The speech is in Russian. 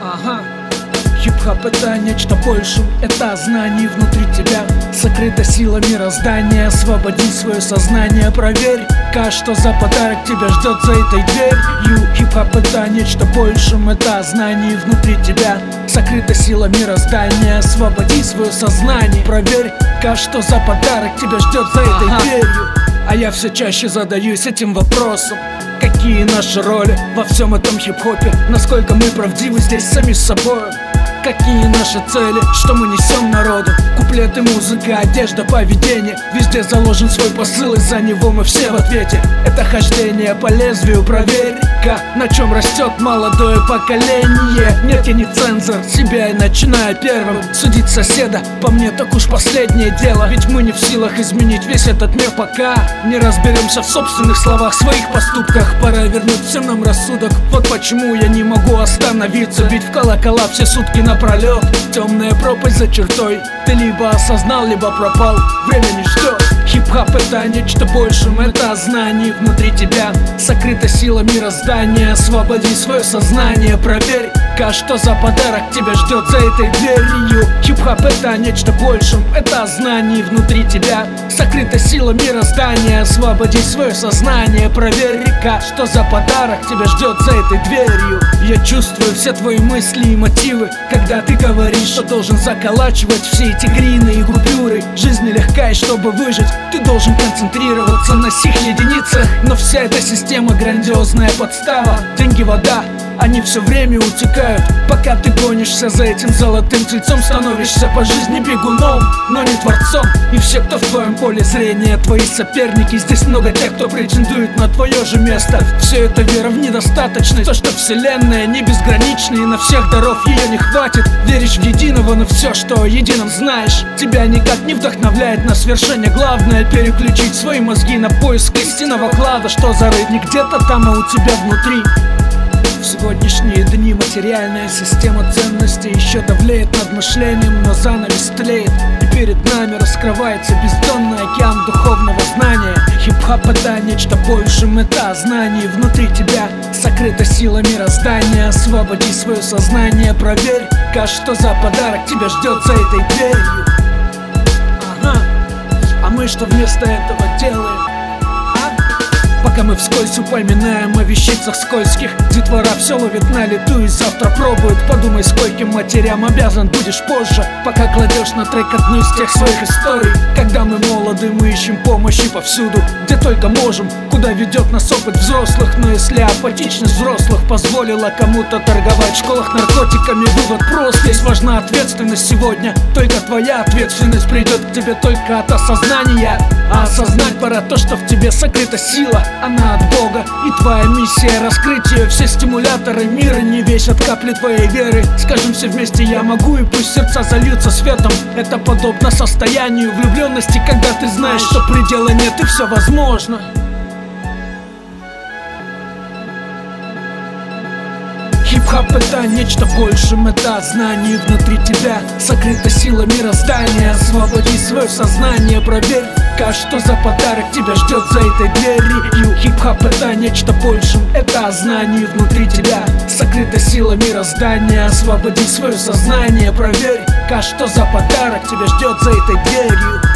Ага. Хип-хоп — это нечто большее, это знание внутри тебя. Сокрыта сила мироздания, освободи свое сознание, проверь-ка, что за подарок тебя ждет за этой дверью. Хип-хоп — это нечто большее, это знание внутри тебя. Сокрыта сила мироздания, освободи свое сознание, проверь-ка, что за подарок тебя ждет за этой дверью. А я все чаще задаюсь этим вопросом: какие наши роли во всем этом хип-хопе? Насколько мы правдивы здесь сами с собой? Какие наши цели, что мы несем народу? Куплеты, музыка, одежда, поведение. Везде заложен свой посыл, и за него мы все в ответе. Это хождение по лезвию, проверь-ка, на чем растет молодое поколение. Нет, я не цензор, себя и начинаю первым судить соседа, по мне так уж последнее дело. Ведь мы не в силах изменить весь этот мир, пока не разберемся в собственных словах, своих поступках. Пора вернуть всем нам рассудок. Вот почему я не могу остановиться. Бить в колокола все сутки напролет. Темная пропасть за чертой. Ты либо осознал, либо пропал. Время не ждет. Хип-хоп — это нечто большее, это знание внутри тебя. Сокрыта сила мироздания, освободи свое сознание, проверь-ка, что за подарок тебя ждет за этой дверью. Хип-хоп — это нечто большее, это знание внутри тебя. Сокрыта сила мироздания, освободи свое сознание, проверь-ка, что за подарок тебя ждет за этой дверью. Я чувствую все твои мысли и мотивы, когда ты говоришь, что должен заколачивать все эти грины и купюры. Жизнь нелегка, и чтобы выжить, ты должен концентрироваться на сих единицах. Но вся эта система — грандиозная подстава. Деньги, вода, они все время утекают. Пока ты гонишься за этим золотым тельцом, становишься по жизни бегуном, но не творцом. И все, кто в твоем поле зрения, твои соперники. Здесь много тех, кто претендует на твое же место. Все это вера в недостаточность, то, что вселенная не безгранична, и на всех даров ее не хватит. Веришь в единого, но все, что о едином знаешь, тебя никак не вдохновляет на свершение. Главное — переключить свои мозги на поиск истинного клада, что зарыт не где-то там, а у тебя внутри. В сегодняшние дни материальная система ценностей еще давлеет над мышлением, но занавес тлеет, и перед нами раскрывается бездонный океан духовного знания. Хип-хоп — это нечто большее, это знание внутри тебя. Сокрыта сила мироздания, освободи свое сознание, проверь-ка, что за подарок тебя ждет за этой дверью. Ага. А мы что вместо этого делаем? Пока мы вскользь упоминаем о вещицах скользких, детвора все ловит на лету и завтра пробует. Подумай, скольким матерям обязан будешь позже, пока кладешь на трек одну из тех своих историй. Когда мы молоды, мы ищем помощи повсюду, где только можем, куда ведет нас опыт взрослых. Но если апатичность взрослых позволила кому-то торговать в школах наркотиками, вывод прост: здесь важна ответственность сегодня. Только твоя ответственность придет к тебе только от осознания. А осознать пора то, что в тебе сокрыта сила. Она от Бога, и твоя миссия — раскрыть ее. Все стимуляторы мира не весят капли твоей веры. Скажем все вместе: я могу, и пусть сердца зальются светом. Это подобно состоянию влюбленности, когда ты знаешь, что предела нет и все возможно. Хип-хоп — это нечто большее, это знание внутри тебя. Сокрыта сила мироздания, освободи свое сознание, проверь-ка, что за подарок тебя ждет за этой дверью. Хип-хоп — это нечто большее, это знание внутри тебя. Сокрыта сила мироздания, освободи свое сознание, проверь-ка, что за подарок тебя ждет за этой дверью.